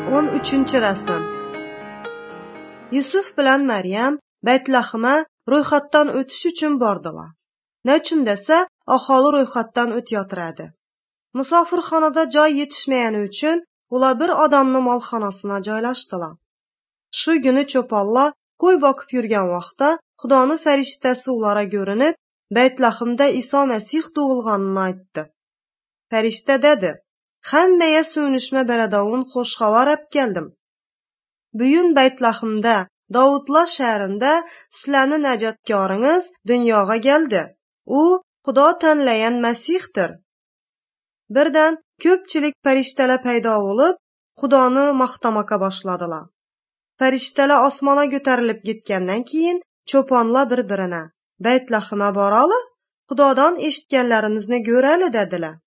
13 rasm. Yusuf bilan Maryam Baytlahima ro'yxatdan o'tish uchun bordilar. Nechun desa, aholi ro'yxatdan o'tyotiradi. Musofirxonada joy yetishmagani uchun ular bir odamning molxonasina joylashdilar. Shu kuni cho'ponlar qo'y boqib yurgan vaqtda Xudoning farishtasi ularga ko'rinib, Baytlahimda Iso Masih tug'ilganini aytdi. Farishta dedi: "Hammaga so'nishma baradovun xo'sh xabar olib keldim. Bugun Baytlahimda, Davudlar shahrida sizlarning najotkoringiz dunyoga keldi. U Xudo tanlagan Masihdir." Birdan ko'pchilik farishtalar paydo bo'lib, Xudoni maqtamoqqa boshladilar. Farishtalar osmonga ko'tarilib ketgandan keyin cho'ponlar bir-birine: "Baytlahimga borali, Xudodan eshitganlarimizni ko'rali" dedilar.